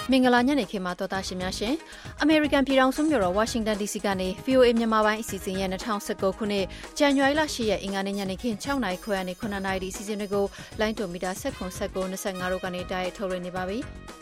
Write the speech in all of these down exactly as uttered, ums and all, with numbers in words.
မင်္ဂလာညနေခင်းမှာတော်တာရှင်များရှင်အမေရိကန်ပြည်ထောင်စုမြို့တော်ဝါရှင်တန် ဒီ စီ ကနေ ဗီ အို အေ မြန်မာပိုင်းအစီအစဉ်ရဲ့၂၀၁၉ခုနှစ်ဇန်နဝါရီလ၈ရက်အင်္ဂါနေ့ညနေခင်း၆နာရီခွဲကနေ9နာရီဒီအစီအစဉ်တွေကိုလိုင်းတိုမီတာ၁၇ ၁၉ ၂၅တို့ကနေတိုက်ရိုက်ထုတ်လွှင့်နေပါပြီ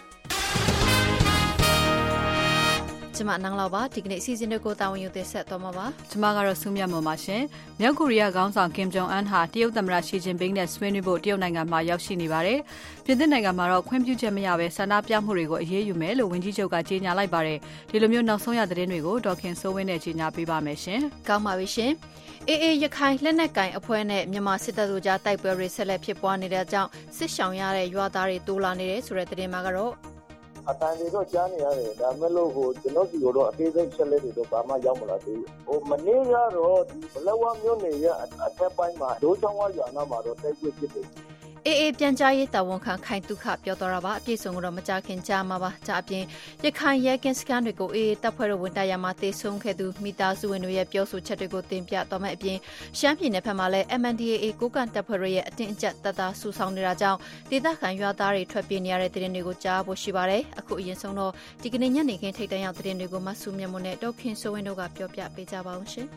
ကျမနန်းလောက်ပါဒီကနေ့အစီအစဉ်တွေကိုတာဝန်ယူတင်ဆက်သွားမှာပါကျမကတော့စုမြတ်မော်ပါရှင်မြောက်ကိုရီးယားခေါင်းဆောင်ကင်ဂျုံအန်ဟာတရုတ်သမ္မတရှီဂျင်ပင်းနဲ့ဆွေးနွေးဖို့တရုတ်နိုင်ငံမှာရောက်ရှိနေပါတယ်ပြင်သစ်နိုင်ငံမှာတော့ခွင့်ပြုချက်မရဘဲဆန္ဒပြမှုတွေကိုအရေးယူမယ်လို့ဝန်ကြီးချုပ်ကကြေညာလိုက်ပါတယ်ဒီလိုမျိုးနောက်ဆုံးရသတင်းတွေကိုဒေါ်ခင်စိုးဝင်းနဲ့ကြေညာပေးပါမယ်ရှင်ကောင်းပါပြီရှင်အေးအေးရခိုင်လက်နက်ကင်အဖွဲ့နဲ့မြန်မာစစ်တပ်တို့ကြားတိုက်ပွဲတွေဆက်လက်ဖြစ်ပွားနေတဲ့ကြောင့်စစ်ရှောင်ရတဲ့ရွာသားတွေတိုးလာနေတယ်ဆိုတဲ့သတင်းမှာကတော့အတန်တွေတော့ကြားနေရတယ်ဒါမဲ့လို့ဟိုကျွန်တော်စီကတော့အသေးစိတ်ချက်လက်တွေတော့ဘာမှရောက်မလာသေးဘူးဟိုမနေ့ကတော့ဒီဘလဝမြို့နယ်ရဲ့အထက်ပိုင်းမှာဒိုးချောင်းဝရွာနာမှာတော့တိုက်ပွဲဖြစ်တယ်အေးအေးပြန်ကြားရေးတာဝန်ခံခိုင်တုခပြောတော့တာပါအပြည့်စုံကတော့မကြခင်ကြားမှာပါကြားအပြင်ရခိုင်ရဲကင်းစကန်တွေကိုအေးတပ်ဖွဲ့တို့ဝင်တိုက်ရမှာတေဆုံးခဲ့သူမိသားစုဝင်တွေရဲ့ပြောဆိုချက်တွေကိုတင်ပြတော့မယ်အပြင်ရှမ်းပြည်နယ်ဘက်မှာလည်း M N D A A ကိုကန်တပ်ဖွဲ့တို့ရဲ့အတင်းအကျပ်တပ်သားစုဆောင်နေတာကြောင့်ဒေသခံရွာသားတွေထွက်ပြေးနေရတဲ့သတင်းတွေကိုကြားဖို့ရှိပါတယ်အခုအရင်ဆုံးတော့ဒီကနေ့ညနေခင်းထိတ်တန့်ရောက်သတင်းတွေကိုမဆူမြတ်မွန်နဲ့ဒေါက်ခင်စိုးဝင်းတို့ကပြောပြပေးကြပါအောင်ရှင်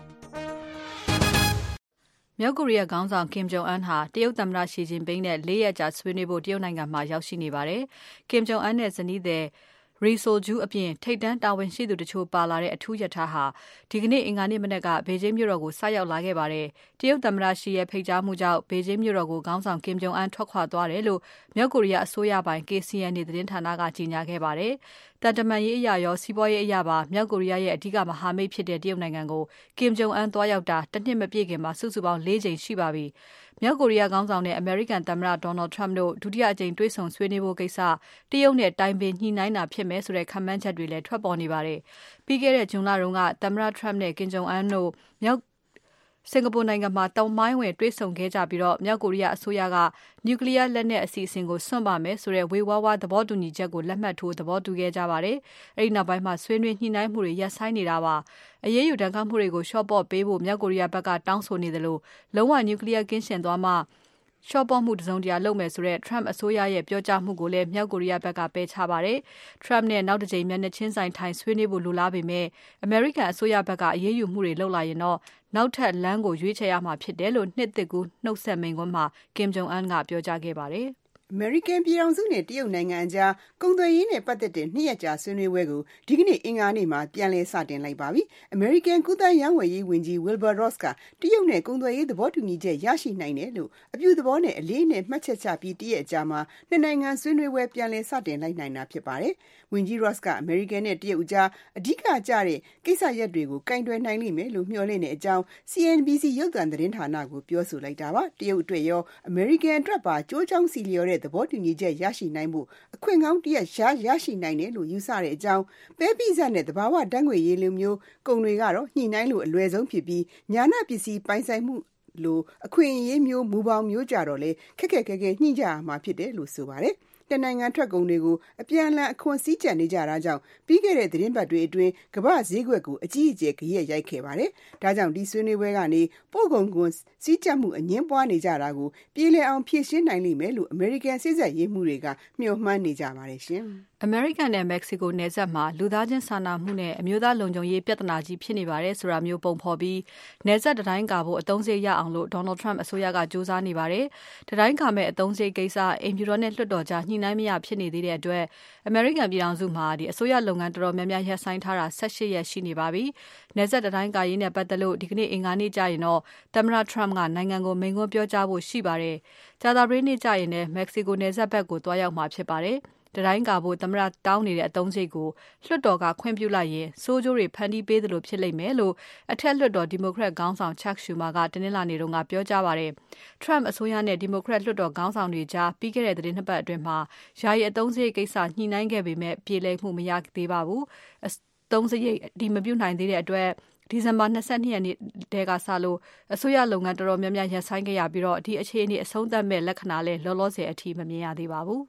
မြောက်ကိုရီးယားခေါင်းဆောင်ကင်ဂျုံအန်ဟာတရုတ်သမ္မတရှီဂျင်ပင်းနဲ့၄ရက်ကြာဆွေးနွေးဖို့တရုတ်နိုင်ငံမှာရောက်ရှိနေပါတယ်။ကင်ဂျုံအန်နဲ့ဇနီးသည်ရီဆိုဂျူးအပြင်ထိပ်တန်းတာဝန်ရှိသူတချို့ပါလာတဲ့အထူးရထားဟာဒီကနေ့အင်္ဂါနေ့မနက်ကဘေဂျင်းမြို့တော်ကိုဆိုက်ရောက်လာခဲ့ပါတယ်။တရုတ်သမ္မတရှီရဲ့ဖိတ်ကြားမှုကြောင့်ဘေဂျင်းမြို့တော်ကိုခေါင်းဆောင်ကင်ဂျုံအန်ထွက်ခွာသွားတယ်လို့မြောက်ကိုရီးယားအစိုးရပိုင် K C N A သတင်းဌာနကကြေညာခဲ့ပါတယ်။တန်တမန်ရေးအရာရောစီးပွားရေးအရာပါမြောက်ကိုရီးယားရဲ့အဓိကမဟာမိတ်ဖြစ်တဲ့တရုတ်နိုင်ငံကိုကင်ဂျုံအန်သွားရောက်တာတစ်နှစ်မပြည့်ခင်မှာစုစုပေါင်း၄ကြိမ်ရှိပါပြီ။မြောက်ကိုရီးယားခေါင်းဆောင်နဲ့အမေရိကန်သမ္မတဒေါ်နယ်ထရမ့်တို့ဒုတိယအကြိမ်တွေ့ဆုံဆွေးနွေးဖို့ကိစ္စတရုတ်နဲ့တိုင်ပင်ညှိနှိုင်းတာဖြစ်မယ်ဆိုတဲ့ခန့်မှန်းချက်တွေလည်းထွက်ပေါ်နေပါတယ်။ပြီးခဲ့တဲ့ဇွန်လတုန်းကသမ္မတထရမ့်နဲ့ကင်ဂျုံအန်တို့မြောက်စင်ကာပူနိုင်ငံမှာတောင်မိုင်းဝင်တွေ့ဆုံခဲ့ကြပြီးတော့မြောက်ကိုရီးယားအစိုးရကနျူကလ িয়ার လက်နက်အစီအစဉ်ကိုစွန့်ပါမယ်ဆိုတဲ့ဝေဝါးဝါသဘောတူညီချက်ကိုလက်မှတ်ထိုးသဘောတူခဲ့ကြပါတယ်။အဲဒီနောက်ပိုင်းမှာဆွေးနွေးညှိနှိုင်းမှုတွေရပ်ဆိုင်းနေတာပါ။အရေးယူတန်းခတ်မှုတွေကိုရှော့ပေါ့ပေးဖို့မြောက်ကိုရီးယားဘက်ကတောင်းဆိုနေတယ်လို့လုံးဝနျူကလ িয়ার ကင်းရှင်းသွားမှရှော့ပေါ့မှုတစုံတရာလုပ်မယ်ဆိုတဲ့ Trump အစိုးရရဲ့ပြောကြားမှုကိုလည်းမြောက်ကိုရီးယားဘက်ကပယ်ချပါတယ်။ Trump နဲ့နောက်တစ်ကြိမ်မျက်နှာချင်းဆိုင်ထိုင်ဆွေးနွေးဖို့လိုလားပေမဲ့အမေရိကန်အစိုးရဘက်ကအရေးယူမှုတွေလုပ်လာရင်တော့နောက်ထပ်လမ်းကိုရွေးချယ်ရမှာဖြစ်တယ်လို့နှစ်သစ်ကူးနှုတ်ဆက်မိန့်ခွန်းမှာကင်ဂျုံအန်ကပြောကြားခဲ့ပါတယ်။အမေရိကန်ပြည်ထောင်စုနဲ့တရုတ်နိုင်ငံအကြားကုန်သွယ်ရေးနဲ့ပတ်သက်တဲ့နှစ်ရက်ကြာဆွေးနွေးပွဲကိုဒီကနေ့အင်္ဂါနေ့မှာပြန်လည်စတင်လိုက်ပါပြီ။ အမေရိကန်ကူးသန်းရောင်းဝယ်ရေးဝန်ကြီး Wilbur Ross ကတရုတ်နဲ့ကုန်သွယ်ရေးသဘောတူညီချက်ရရှိနိုင်တယ်လို့အပြုသဘောနဲ့အလေးနဲ့မှတ်ချက်ချပြီးတရက်အကြာမှာနှစ်နိုင်ငံဆွေးနွေးပွဲပြန်လည်စတင်လိုက်နိုင်တာဖြစ်ပါတယ်။ဝန်ကြီး Ross ကအမေရိကန်နဲ့တရုတ်အကြားအဓိကကျတဲ့ကိစ္စရပ်တွေကိုကင်တွယ်နိုင်လိမ့်မယ်လို့မျှော်လင့်တဲ့အကြောင်း C N B C ရုပ်သံသတင်းဌာနကိုပြောဆိုလိုက်တာပါ။တရုတ်အတွက်ရောအမေရိကန်အတွက်ပါကြိုးကြောင်းစီလျော်တဲ့သဘောတူညီချက်ရရှိနိုင်ဖို့အခွင့်ကောင်းတရက်ရရရှိနိုင်တယ်လို့ယူဆတဲ့အကြောင်းပဲပိစနဲ့သဘာဝဓာတ်ငွေ့ရည်လိုမျိုးကုန်တွေကတော့ညှိနှိုင်းလို့အလွယ်ဆုံးဖြစ်ပြီးညာနာပစ္စည်းပိုင်ဆိုင်မှုလိုအခွင့်အရေးမျိုးမူပေါင်းမျိုးကြတော့လေခက်ခက်ခဲခဲညှိကြရမှာဖြစ်တယ်လို့ဆိုပါတယ်။တနိုင်ငံထွက်ကုန်တွေကိုအပြန်အလှန်အခွန်စည်းကြပ်နေကြတာကြောင့်ပြီးခဲ့တဲ့သတင်းပတ်တွေအတွင်းကမ္ဘာဈေးကွက်ကိုအကြီးအကျယ်ဂယက်ရိုက်ခဲ့ပါတယ်။ဒါကြောင့်ဒီဆွေးနွေးပွဲကနေပို့ကုန်ကွန်စည်းကြပ်မှုအငင်းပွားနေကြတာကိုပြေလည်အောင်ဖြေရှင်းနိုင်လိမ့်မယ်လို့အမေရိကန်စစ်ဆက်ရေးမှုတွေကမျှော်မှန်းနေကြပါတယ်ရှင်။အမေရိကန်နဲ့မက္ကဆီကိုနယ်စပ်မှာလူသားချင်းစာနာမှုနဲ့အမျိုးသားလုံခြုံရေးပြဿနာကြီးဖြစ်နေပါတယ်ဆိုတာမျိုးပုံဖော်ပြီးနယ်စပ်တိုင်းကာဖို့အသုံးစရိတ်ရအောင်လို့ဒေါ်နယ်ထရမ့်အစိုးရကစူးစမ်းနေပါတယ်။တိုင်းကာမဲ့အသုံးစရိတ်ကိစ္စအိမ်ဖြူတော်နဲ့လွှတ်တော်ကြားညှိနှိုင်းမရဖြစ်နေသေးတဲ့အတွက်အမေရိကန်ပြည်ထောင်စုမှာဒီအစိုးရလုပ်ငန်းတော်တော်များများရပ်ဆိုင်းထားတာ၁၈ရက်ရှိနေပါပြီ။နယ်စပ်တိုင်းကာရေးနဲ့ပတ်သက်လို့ဒီကနေ့အင်္ဂါနေ့ကျရင်တော့သမ္မတထရမ့်ကနိုင်ငံကိုမိန့်ခွန်းပြောကြားဖို့ရှိပါတယ်။ကြာသပတေးနေ့ကျရင်လည်းမက္ကဆီကိုနယ်စပ်ဘက်ကိုသွားရောက်မှာဖြစ်ပါတယ်။တတိုင်းကာဖို့သမ္မတတောင်းနေတဲ့အသုံးစရိတ်ကိုလွှတ်တော်ကခွင့်ပြုလိုက်ရင်စိုးကျိုးတွေဖန်တီးပေးသလိုဖြစ်လိမ့်မယ်လို့အထက်လွှတ်တော်ဒီမိုကရက်ခေါင်းဆောင် Chuck Schumer ကတနင်္လာနေ့တုန်းကပြောကြားပါတယ်။ Trump အစိုးရနဲ့ဒီမိုကရက်လွှတ်တော်ခေါင်းဆောင်တွေကြားပြီးခဲ့တဲ့သတင်းနှစ်ပတ်အတွင်းမှာယာယီအသုံးစရိတ်ကိစ္စညှိနှိုင်းခဲ့ပေမဲ့ပြေလည်မှုမရသေးပါဘူး။အသုံးစရိတ်ဒီမပြုနိုင်သေးတဲ့အတွက်ဒီဇင်ဘာ၂၂ရက်နေ့တည်းကစလို့အစိုးရလုပ်ငန်းတော်တော်များများရပ်ဆိုင်းခဲ့ရပြီးတော့ဒီအခြေအနေအဆုံးသတ်မဲ့လက္ခဏာလည်းလောလောဆယ်အထိမမြင်ရသေးပါဘူး။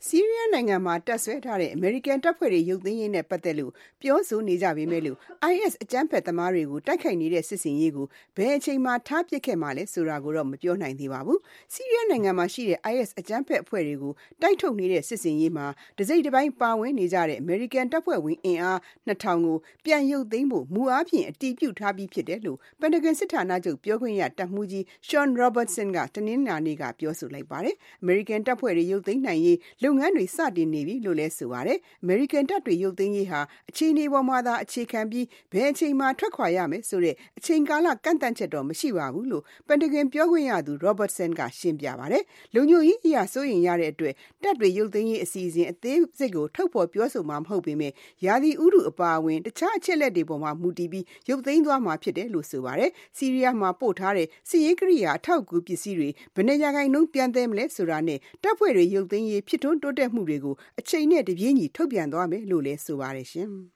ဆီးရီးယားနိုင်ငံမှာတပ်ဆွဲထားတဲ့အမေရိကန်တပ်ဖွဲ့တွေရုပ်သိမ်းရေးနဲ့ပတ်သက်လို့ပြောဆိုနေကြပေမဲ့လို့ အိုင်အက်စ် အကြမ်းဖက်သမားတွေကိုတိုက်ခိုက်နေတဲ့စစ်စင်ရေးကိုဘယ်အချိန်မှထားပစ်ခဲ့မှလဲဆိုတာကိုတော့မပြောနိုင်သေးပါဘူး။ဆီးရီးယားနိုင်ငံမှာရှိတဲ့ အိုင်အက်စ် အကြမ်းဖက်အဖွဲ့တွေကိုတိုက်ထုတ်နေတဲ့စစ်စင်ရေးမှာတစိမ့်တစ်ပိုင်းပါဝင်နေကြတဲ့အမေရိကန်တပ်ဖွဲ့ဝင်အင်အားနှစ်ထောင်ကိုပြန်ရုပ်သိမ်းဖို့မူအားဖြင့်အတည်ပြုထားပြီးဖြစ်တယ်လို့ပန်တဂန်စစ်ဌာနချုပ်ပြောခွင့်ရတပ်မှူးကြီး Sean Robertson ကတနင်္လာနေ့ကပြောဆိုလိုက်ပါတယ်။အမေရိကန်တပ်ဖွဲ့တွေရုပ်သိမ်းနိုင်ရေးလုပ်ငန်းတွေစတင်နေပြီလို့လည်းဆိုပါတယ်။အမေရိကန်တပ်တွေရုပ်သိမ်းရေးဟာအခြေအနေပေါ်မှာသာအခြေခံပြီးဘယ်အချိန်မှထွက်ခွာရမယ်ဆိုတဲ့အချိန်ကာလကန့်သတ်ချက်တော့မရှိပါဘူးလို့ပန်တဂန်ပြောခွင့်ရသူ Robertson ကရှင်းပြပါတယ်။လုံခြုံရေးအရာစိုးရိမ်ရတဲ့အတွက်တပ်တွေရုပ်သိမ်းရေးအစီအစဉ်အသေးစိတ်ကိုထုတ်ဖော်ပြောဆိုမှာမဟုတ်ပေမဲ့ရာသီဥတုအပါအဝင်တခြားအချက်လက်တွေပေါ်မှာမူတည်ပြီးရုပ်သိမ်းသွားမှာဖြစ်တယ်လို့ဆိုပါတယ်။ဆီးရီးယားမှာပို့ထားတဲ့စစ်ရေးကိရိယာအထောက်အကူပစ္စည်းတွေဘယ်နှရာခိုင်နှုန်းပြန်သဲမလဲဆိုတာနဲ့တပ်ဖွဲ့တွေရုပ်သိမ်းရေးဖြစ်ထွန်းတိုးတက်မှုတွေကိုအချိန်နဲ့တပြေးညီထုတ်ပြန်သွားမယ်လို့လည်းဆိုပါတယ်ရှင်။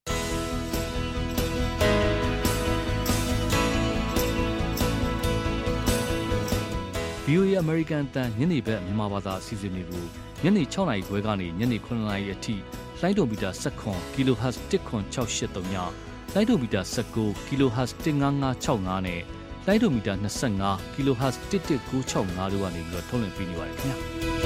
ဗွီအိုအေ American အသံညနေဘက်မြန်မာဘာသာအစီအစဉ်တွေကိုညနေ၆နာရီခွဲကနေညနေ၇နာရီအထိလိုင်းဒိုမီတာ၁၇ kHz ၁ခွန်၆၈၃ညလိုင်းဒိုမီတာ၁၉ kHz ၁၅၅၆၅နဲ့လိုင်းဒိုမီတာ၂၅ kHz ၁၁၉၆၅တို့ကနေပြီးတော့ထုတ်လွှင့်ပေးနေပါတယ်ခင်ဗျာ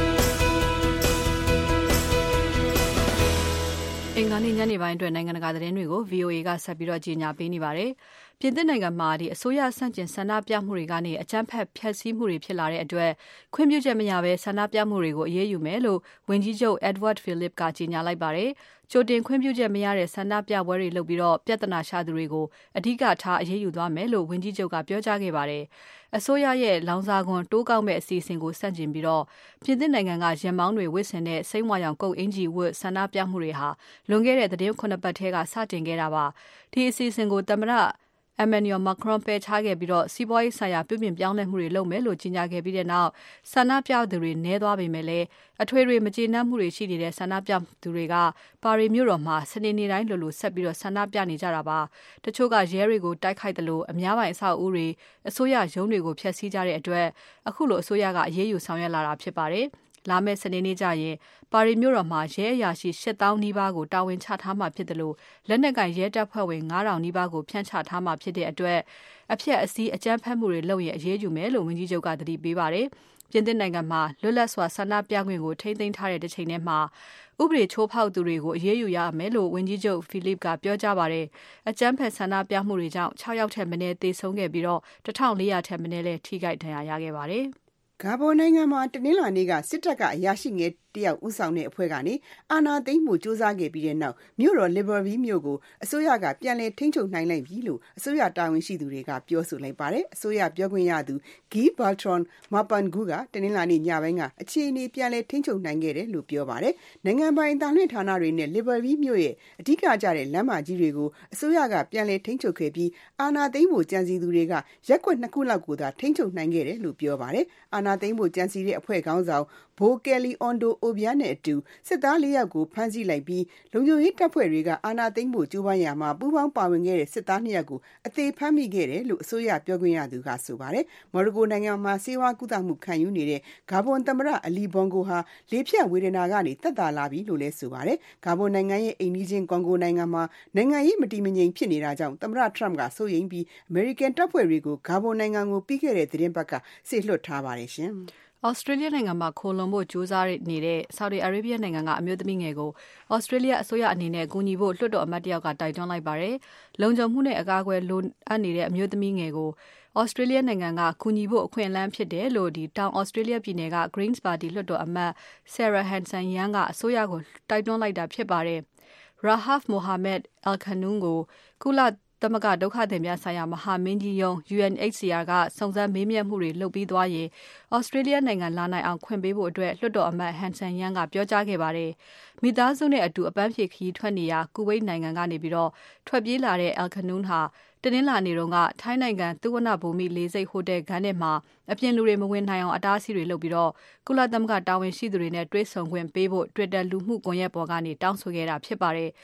အင်္ဂါနေ့ညနေပိုင်းအတွက်နိုင်ငံတကာသတင်းတွေကို ဗွီအိုအေ ကဆက်ပြီးတော့ကြီးညာပေးနေပါတယ်။ပြင်သစ်နိုင်ငံမှာဒီအစိုးရဆန့်ကျင်ဆန္ဒပြမှုတွေကနေအကြမ်းဖက်ဖျက်ဆီးမှုတွေဖြစ်လာတဲ့အတွက်ခွင့်ပြုချက်မရဘဲဆန္ဒပြမှုတွေကိုအရေးယူမယ်လို့ဝန်ကြီးချုပ် Edouard Philippe ကကြီးညာလိုက်ပါတယ်။ကြိုတင်ခွင့်ပြုချက်မရတဲ့ဆန္ဒပြပွဲတွေလုပ်ပြီးတော့ပြဿနာရှာသူတွေကိုအဓိကထားအရေးယူသွားမယ်လို့ဝန်ကြီးချုပ်ကပြောကြားခဲ့ပါတယ်။အစိုးရရဲ့လောင်စာခွန်တိုးကောက်မဲ့အစီအစဉ်ကိုဆန့်ကျင်ပြီးတော့ပြင်သစ်နိုင်ငံကရင်မောင်းတွေဝစ်ဆင်တဲ့စိမ်းဝါရောင်ကုတ်အင်ဂျီဝတ်ဆန္ဒပြမှုတွေဟာလွန်ခဲ့တဲ့သတင်းခုနှစ်ပတ်ထဲကစတင်ခဲ့တာပါ။ဒီအစီအစဉ်ကိုသမ္မတEmmanuel Macron ပယ်ချခဲ့ပြီးတော့စီးပွားရေးဆိုင်ရာပြုပြင်ပြောင်းလဲမှုတွေလုပ်မယ်လို့ကြေညာခဲ့ပြီးတဲ့နောက်ဆန္ဒပြသူတွေနည်းသွားပေမဲ့လည်းအထွေထွေမကျေနပ်မှုတွေရှိနေတဲ့ဆန္ဒပြသူတွေကပါရီမြို့တော်မှာစနေနေ့တိုင်းလိုလိုဆက်ပြီးတော့ဆန္ဒပြနေကြတာပါတချို့ကရဲတွေကိုတိုက်ခိုက်တယ်လို့အများပိုင်းအဆောက်အဦတွေအစိုးရရုံးတွေကိုဖျက်ဆီးကြတဲ့အတွက်အခုလိုအစိုးရကအရေးယူဆောင်ရွက်လာတာဖြစ်ပါတယ်လာမယ့်စနေနေ့ကျရင်ပါရီမြို့တော်မှာရဲအရာရှိ၈သောင်းနီးပါးကိုတာဝန်ချထားမှာဖြစ်တယ်လို့လက်နက်ကင်ရဲတပ်ဖွဲ့ဝင်၅ထောင်နီးပါးကိုဖြန့်ချထားမှာဖြစ်တဲ့အတွက်အဖြစ်အစည်းအကြမ်းဖက်မှုတွေလုပ်ရင်အရေးယူမယ်လို့ဝန်ကြီးချုပ်ကသတိပေးပါတယ်။ပြင်သစ်နိုင်ငံမှာလွတ်လပ်စွာဆန္ဒပြခွင့်ကိုထိန်းသိမ်းထားတဲ့တစ်ချိန်တည်းမှာဥပဒေချိုးဖောက်သူတွေကိုအရေးယူရမယ်လို့ဝန်ကြီးချုပ် Philippe ကပြောကြားပါတယ်။အကြမ်းဖက်ဆန္ဒပြမှုတွေကြောင့်၆ယောက်ထက်မနည်းသေဆုံးခဲ့ပြီးတော့တစ်ထောင်လေးရာထက်မနည်းလည်းထိခိုက်ဒဏ်ရာရခဲ့ပါတယ်။ဂါဘွန်နိုင်ငံမှာတနင်္လာနေ့ကစစ်တပ်ကအရာရှိငယ်တယောက်ဦးဆောင်တဲ့အဖွဲ့ကနေအာဏာသိမ်းမှုစူးစမ်းခဲ့ပြီးတဲ့နောက်မြို့တော် Libreville မြို့ကိုအစိုးရကပြန်လည်ထိန်းချုပ်နိုင်လိုက်ပြီလို့အစိုးရတာဝန်ရှိသူတွေကပြောဆိုလိုက်ပါတယ်။အစိုးရပြောခွင့်ရသူ Guy Bertrand Mapangu ကတနင်္လာနေ့ညပိုင်းကအခြေအနေပြန်လည်ထိန်းချုပ်နိုင်ခဲ့တယ်လို့ပြောပါတယ်။နိုင်ငံပိုင်အသံလွှင့်ဌာနတွေနဲ့ Libreville မြို့ရဲ့အဓိကကျတဲ့လမ်းမကြီးတွေကိုအစိုးရကပြန်လည်ထိန်းချုပ်ခဲ့ပြီးအာဏာသိမ်းဖို့ကြံစည်သူတွေကရက်ကွက်နှစ်ခုလောက်ကိုသာထိန်းချုပ်နိုင်ခဲ့တယ်လို့ပြောပါတယ်။အာဏာသိမ်းဖို့ကြံစည်တဲ့အဖွဲ့ခေါင်းဆောင်ဘိုကယ်လီအွန်ဒိုအိုဗျာနဲ့အတူစစ်သားလေးယောက်ကိုဖမ်းဆီးလိုက်ပြီးလုံခြုံရေးတပ်ဖွဲ့တွေကအာဏာသိမ်းဖို့ကြိုးပမ်းရာမှာပူးပေါင်းပါဝင်ခဲ့တဲ့စစ်သားနှစ်ယောက်ကိုအသေးဖမ်းမိခဲ့တယ်လို့အစိုးရပြောခွင့်ရသူကဆိုပါတယ်။မော်ရိုကိုနိုင်ငံမှာဆေးဝါးကုသမှုခံယူနေတဲ့ဂါဘွန်သမ္မတအလီဘွန်ကိုဟာလေဖြတ်ဝေဒနာကနေသက်သာလာပြီလို့လည်းဆိုပါတယ်။ဂါဘွန်နိုင်ငံရဲ့အိမ်နီးချင်းကွန်ဂိုနိုင်ငံမှာနိုင်ငံရေးမတည်မငြိမ်ဖြစ်နေတာကြောင့်သမ္မတထရမ့်ကစိုးရိမ်ပြီးအမေရိကန်တပ်ဖွဲ့တွေကိုဂါဘွန်နိုင်ငံကိုပြီးခဲ့တဲ့သတင်းပတ်ကဆေလွှတ်ထားပါတယ်ရှင်။ Australia နိုင်ငံမှာခိုလုံဖို့ကြိုးစားနေတဲ့ Saudi Arabia နိုင်ငံကအမျိုးသမီးငယ်ကို Australia အစိုးရအနေနဲ့ကူညီဖို့လွှတ်တော်အမတ်တယောက်ကတိုက်တွန်းလိုက်ပါတယ်။လုံခြုံမှုနဲ့အကာအကွယ်လိုအပ်နေတဲ့အမျိုးသမီးငယ်ကို Australia နိုင်ငံကကူညီဖို့အခွင့်အလမ်းဖြစ်တယ်လို့ဒီတောင် Australia ပြည်နယ်က Greens Party လွှတ်တော်အမတ် Sarah Hanson-Young ကအစိုးရကိုတိုက်တွန်းလိုက်တာဖြစ်ပါတယ်။ Rahaf Mohamed Al-Qanun ကိုကုလသမဂ္ဂဒုက္ခသည်များဆိုင်ရာမဟာမင်းကြီးရုံး U N H C R ကစုံစမ်းမေးမြန်းမှုတွေလုပ်ပြီးသွားရင် Australia နိုင်ငံလာနိုင်အောင်ခွင့်ပေးဖို့အတွက်လွှတ်တော်အမတ် Hanson-Young ကပြောကြားခဲ့ပါတယ်။မိသားစုနဲ့အတူအပန်းဖြေခရီးထွက်နေရာကူဝိတ်နိုင်ငံကနေပြီးတော့ထွက်ပြေးလာတဲ့ Al-Qanun ဟာတနင်္လာနေ့တုန်းကထိုင်းနိုင်ငံသုဝဏ္ဏဘူမိလေဆိပ်ဟိုတယ်ခန်းထဲမှာအပြင်လူတွေမဝင်နိုင်အောင်အတားအဆီးတွေလုပ်ပြီးတော့ကုလသမဂ္ဂတာဝန်ရှိသူတွေနဲ့တွေ့ဆုံခွင့်ပေးဖို့ Twitter လူမှုကွန်ရက်ပေါ်ကနေတောင်းဆိုခဲ့တာဖြစ်ပါတယ်။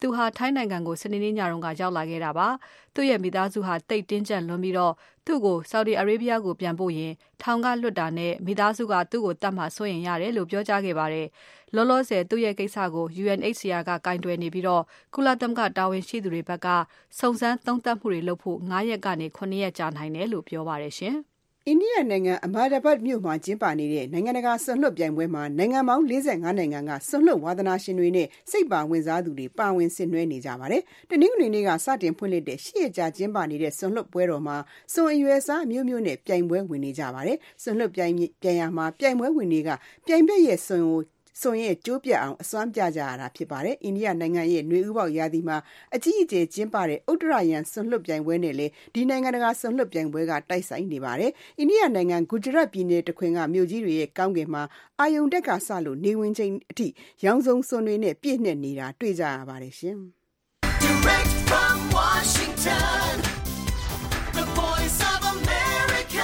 သူဟာထိုင်းနိုင်ငံကိုစနေနေ့ညတုန်းကရောက်လာခဲ့တာပါ။သူ့ရဲ့မိသားစုဟာတိတ်တင်းကျပ်လွန်ပြီးတော့သူ့ကိုဆော်ဒီအာရေဗျကိုပြန်ပို့ရင်ထောင်ကလွတ်တာနဲ့မိသားစုကသူ့ကိုတတ်မှဆိုရင်ရတယ်လို့ပြောကြားခဲ့ပါတယ်။လောလောဆယ်သူ့ရဲ့ကိစ္စကို U N H C R ကကင်တွယ်နေပြီးတော့ကုလသမဂ္ဂတာဝန်ရှိသူတွေဘက်ကစုံစမ်းသုံးသပ်မှုတွေလုပ်ဖို့၅ရက်ကနေခုနှစ်ရက်ကြာနိုင်တယ်လို့ပြောပါတယ်ရှင်။အိန္ဒိယနိုင်ငံအမာဒဘတ်မြို့မှာကျင်းပနေတဲ့နိုင်ငံတကာဆွန်လွှတ်ပြိုင်ပွဲမှာနိုင်ငံပေါင်း၄၅နိုင်ငံကဆွန်လွှတ်ဝါသနာရှင်တွေနဲ့စိတ်ပါဝင်စားသူတွေပါဝင်ဆင်နွှဲနေကြပါတယ်။တနင်္ဂနွေနေ့ကစတင်ဖွင့်လှစ်တဲ့ရှစ်ရက်ကြာကျင်းပနေတဲ့ဆွန်လွှတ်ပွဲတော်မှာဆွန်အရွယ်စားအမျိုးမျိုးနဲ့ပြိုင်ပွဲဝင်နေကြပါတယ်။ဆွန်လွှတ်ပြိုင်ပြိုင်ရမှာပြိုင်ပွဲဝင်တွေကပြိုင်ဘက်ရဲ့ဆွန်ကိုဆိုရင်ကျိုးပြအောင်အစွမ်းပြကြရတာဖြစ်ပါတယ်။အိန္ဒိယနိုင်ငံရဲ့ຫນွေဥပေါက်ရာသီမှာအကြီးအကျယ်ကျင်းပတဲ့ဥတ္တရယံဆွန်လွှတ်ပြိုင်ပွဲနဲ့လေဒီနိုင်ငံတကာဆွန်လွှတ်ပြိုင်ပွဲကတိုက်ဆိုင်နေပါတယ်။အိန္ဒိယနိုင်ငံဂူဂျရတ်ပြည်နယ်တခွင်ကမြို့ကြီးတွေရဲ့ကောင်းကင်မှာအာယုန်တက်ကဆလို့နေဝင်ချိန်အထိရောင်စုံဆွန်တွေနဲ့ပြည့်နှက်နေတာတွေ့ကြရပါတယ်ရှင်။ Direct from Washington, the voice of America,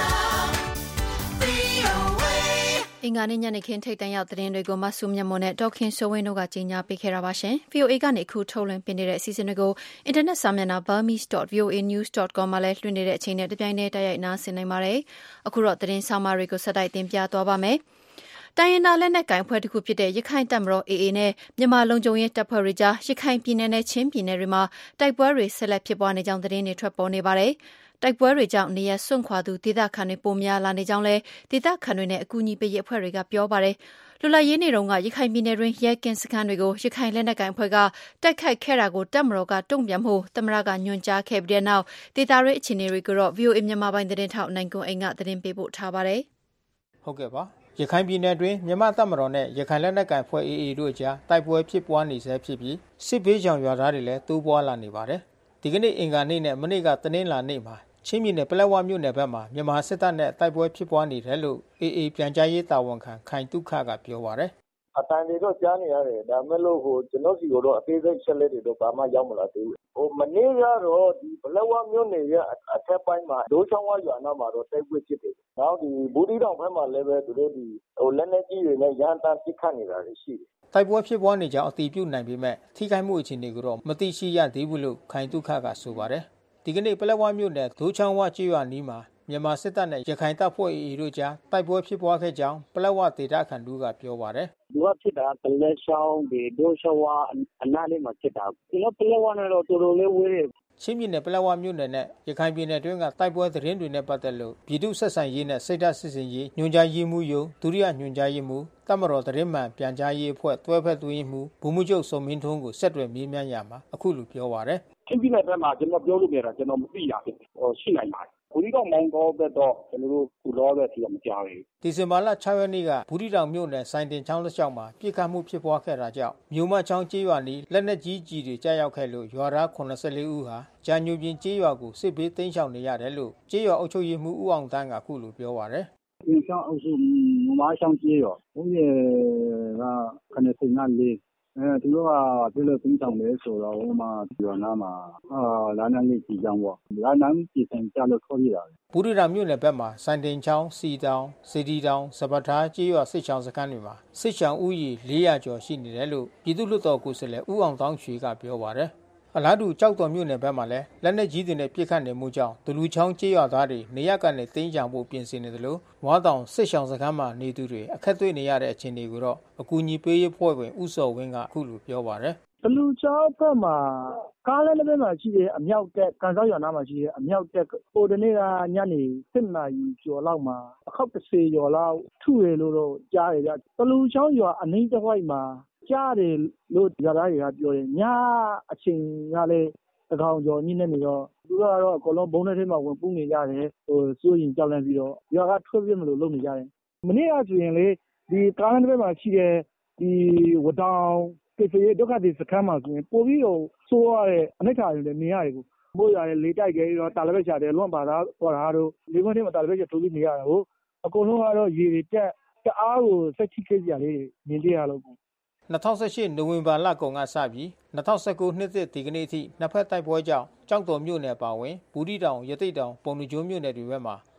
V O A အင်္ဂါနေ့ညနေခင်းထိပ်တန်းရောက်သတင်းတွေကိုမဆုမြတ်မွန်နဲ့ဒေါက်ခင်စိုးဝင်းတို့ကကြီးညာပေးခဲ့တာပါရှင်။ V O A ကနေအခုထုတ်လွှင့်ပေးနေတဲ့အစီအစဉ်တွေကိုအင်တာနက်စာမျက်နှာ burmese dot v o a news dot com မှာလည်းလွှင့်နေတဲ့အချိန်နဲ့တပြိုင်တည်းတိုက်ရိုက်နားဆင်နိုင်ပါတယ်။အခုတော့သတင်းဆောင်မတွေကိုဆက်တိုက်တင်ပြသွားပါမယ်။တိုင်းရင်းသားလက်နက်ကိုင်ဖွဲ့တစ်ခုဖြစ်တဲ့ရခိုင်တပ်မတော် A A နဲ့မြန်မာလုံခြုံရေးတပ်ဖွဲ့တွေကြားရခိုင်ပြည်နယ်နဲ့ချင်းပြည်နယ်တွေမှာတိုက်ပွဲတွေဆက်လက်ဖြစ်ပွားနေကြောင်းသတင်းတွေထွက်ပေါ်နေပါတယ်။တိုက်ပွဲတွေကြောင့်နေရစွန့်ခွာသူဒေသခံတွေပိုများလာနေကြောင်းလဲဒေသခံတွေနဲ့အကူအညီပေးရေးအဖွဲ့တွေကပြောပါတယ်။လူလာရေးနေတုန်းကရခိုင်ပြည်နယ်တွင်ရဲကင်းစခန်းတွေကိုရခိုင်လက်နက်ကိုင်အဖွဲ့ကတိုက်ခိုက်ခဲ့တာကိုတပ်မတော်ကတုံ့ပြန်မှုတမရကညွှန်ကြားခဲ့ပြီးတဲ့နောက်ဒေသရေးအခြေအနေတွေကိုတော့ V O A မြန်မာပိုင်းသတင်းထောက်နိုင်ကွန်အိမ်ကသတင်းပေးပို့ထားပါတယ်။ဟုတ်ကဲ့ပါ။ရခိုင်ပြည်နယ်တွင်မြန်မာတပ်မတော်နဲ့ရခိုင်လက်နက်ကိုင်အဖွဲ့ A A တို့ကြားတိုက်ပွဲဖြစ်ပွားနေဆဲဖြစ်ပြီးစစ်ဘေးရှောင်ရွာသားတွေလည်းတိုးပွားလာနေပါတယ်။ဒီကနေ့အင်္ဂါနေ့နဲ့မနေ့ကတနင်္လာနေ့မှာချင်းပြည်နယ်ပလက်ဝမြို့နယ်ဘက်မှာမြန်မာစစ်တပ်နဲ့တိုက်ပွဲဖြစ်ပွားနေတယ်လို့ A A ပြန်ကြားရေးတာဝန်ခံခိုင်တုခကပြောပါတယ်။အတန်တွေတော့ကြားနေရတယ်ဒါမဲ့လို့ဟိုကျွန်တော်စီကတော့အသေးစိတ်ချက်လက်တွေတော့ဘာမှရောက်မလာသေးဘူး။ဟိုမနေ့ကတော့ဒီပလက်ဝမြို့နယ်ရဲ့အထက်ပိုင်းမှာဒိုးချောင်းဝရွာနားမှာတော့တိုက်ပွဲဖြစ်တယ်။နောက်ဒီဘူဒီတောင်ဘက်မှာလည်းပဲသူတို့ဒီဟိုလက်နက်ကြီးတွေနဲ့ရန်တမ်းပစ်ခတ်နေတာတွေရှိတယ်။တိုက်ပွဲဖြစ်ပွားနေကြောင်းအတည်ပြုနိုင်ပေမဲ့ထိခိုက်မှုအခြေအနေကိုတော့မသိရှိရသေးဘူးလို့ခိုင်တုခကဆိုပါတယ်။ဒီကနေ့ပလက်ဝမြို့နယ်ဒိုးချောင်းဝကျေးရွာနီးမှာမြန်မာစစ်တပ်နဲ့ရခိုင်တပ်ဖွဲ့ A A တို့ကြားတိုက်ပွဲဖြစ်ပွားခဲ့ကြောင်းပလက်ဝဒေသခံတို့ကပြောပါတယ်။ဒီကဖြစ်တာပလက်ချောင်းဒီဒိုးချောင်းဝအနားလေးမှာဖြစ်တာ။ဒီကပလက်ဝနဲ့တော့တော်တော်လေးဝေးတယ်။ချင်းပြည်နယ်ပလက်ဝမြို့နယ်နဲ့ရခိုင်ပြည်နယ်တွင်းကတိုက်ပွဲသတင်းတွေနဲ့ပတ်သက်လို့ပြည်သူ့ဆက်ဆံရေးနဲ့စိတ်ဓာတ်စစ်စင်ရေးညွှန်ကြားရေးမှူးရုံးဒုတိယညွှန်ကြားရေးမှူးတပ်မတော်သတင်းမှန်ပြန်ကြားရေးအဖွဲ့တွဲဖက်သွင်းမှုဗိုလ်မှူးချုပ်စုံမင်းထွန်းကိုဆက်သွယ်မေးမြန်းရမှာအခုလိုပြောပါတယ်။ချင်းပြည်နယ်ဘက်မှာကျွန်တော်ပြောလို့နေတာကျွန်တော်မသိရဘူး။ဟိုရှိနိုင်ပါတယ်။ဘူရီတောင်မောင်းတော့ဘက်တော့ကျွန်တော်တို့ကူလောတဲ့စီမကြားဘူး။ဒီဇင်ဘာလ၆ရက်နေ့ကဘူရီတောင်မြို့နယ်စိုင်းတင်ချောင်းတစ်လျှောက်မှာပြစ်ခတ်မှုဖြစ်ပွားခဲ့တာကြောင့်မြို့မချောင်းကျေးရွာနီးလက်နက်ကြီးကြီးတွေကြားရောက်ခဲ့လို့ရွာသား၇၄ဦးဟာကြာညိုပြင်ကျေးရွာကိုစစ်ဘေးတိမ်းရှောင်နေရတယ်လို့ကျေးရွာအုပ်ချုပ်ရေးမှူးဦးအောင်တန်းကအခုလိုပြောပါတယ်။ဒီချောင်းအုပ်စုမမချောင်းကျေးရွာဦးရေကခဏစင်နာလေးအဲသူတို့ကပြလို့တင်းဆောင်လဲဆိုတော့ဟိုမှာရွာနာမှာအာလာနန်းလေးကြီးကြောင်းပေါ့လာနန်းကြီးစံကြလို့ခေါ်ရတာဘူရီရာမြို့နယ်ဘက်မှာစိုင်းတင်ချောင်းစီတောင်စေတီတောင်စပထားကျေးရွာစစ်ချောင်းစခန်းတွေမှာစစ်ချောင်းဦးရေ၄ရာကျော်ရှိနေတယ်လို့ပြည်သူ့လွှတ်တော်ကိုယ်စားလှယ်ဦးအောင်တောင်းရွှေကပြောပါတယ်အလားတူကြောက်တော်မြို့နယ်ဘက်မှာလည်းလက်နက်ကြီးတွေနဲ့ပစ်ခတ်နေမှုကြောင့်ဒလူချောင်းကျေးရွာသားတွေနေရကနေတင်းကြံဖို့ပြင်ဆင်နေတယ်လို့ဝါတောင်စစ်ဆောင်စခန်းမှာနေသူတွေအခက်တွေ့နေရတဲ့အခြေအနေကိုတော့အကူအညီပေးရေးဖွဲ့ဝင်ဦးစောဝင်းကအခုလိုပြောပါတယ်ဒလူချောင်းဘက်မှာကားလည်းလည်းမှာရှိတယ်အမြောက်တက်ကန်စောက်ရွာနားမှာရှိတယ်အမြောက်တက်ဟိုတနေ့ကညနေ七နာရီကျော်လောက်မှာအခုတ်တစ်ဆယ်ကျော်လောက်ထုရလို့တော့ကြားရကြဒလူချောင်းရွာအနှိမ့်တစ်ဝိုက်မှာကြားတယ်လို့ရွာသားတွေကပြောတယ်ညအချိန်ကလည်းတကောင်ကျော်ညနေနေတော့သူတို့ကတော့အကုန်လုံးဘုံထဲမှာဝင်ပူးနေကြတယ်ဟိုစိုးရင်ကြောက်လန့်ပြီးတော့ရွာကထွက်ပြမလို့လုပ်နေကြတယ်မနေ့ကဆိုရင်လေဒီကားလမ်းတစ်ဘက်မှာရှိတဲ့ဒီဝတောင်ကေဖေးဒုက္ခသည်စခန်းမှာဆိုရင်ပို့ပြီးတော့စိုးရတဲ့အနိဋ္ဌာရုံတွေနေရတယ်ကိုမိုးရတယ်လေတိုက်တယ်တော့တာလဘက်ချတယ်လွန့်ပါသားပေါ်တာတို့လေခွန်းထဲမှာတာလဘက်ချထိုးပြီးနေရတာကိုအကုန်လုံးကတော့ရေတွေတက်တအားကိုစက်ချိခဲ့ကြလေးမြင်ကြရလို့၂၀၁၈နိုဝင်ဘာလကုန်ကစပြီး၂၀၁၉နှစ်သစ်ဒီကနေ့အထိနှစ်ဖက်တိုက်ပွဲကြောင့်ကြောက်တော်မြို့နယ်ပါဝင်ဘူးတီတောင်ရတိတ်တောင်ပုံနှကျိုးမြို့နယ်တွေဘက်မှာ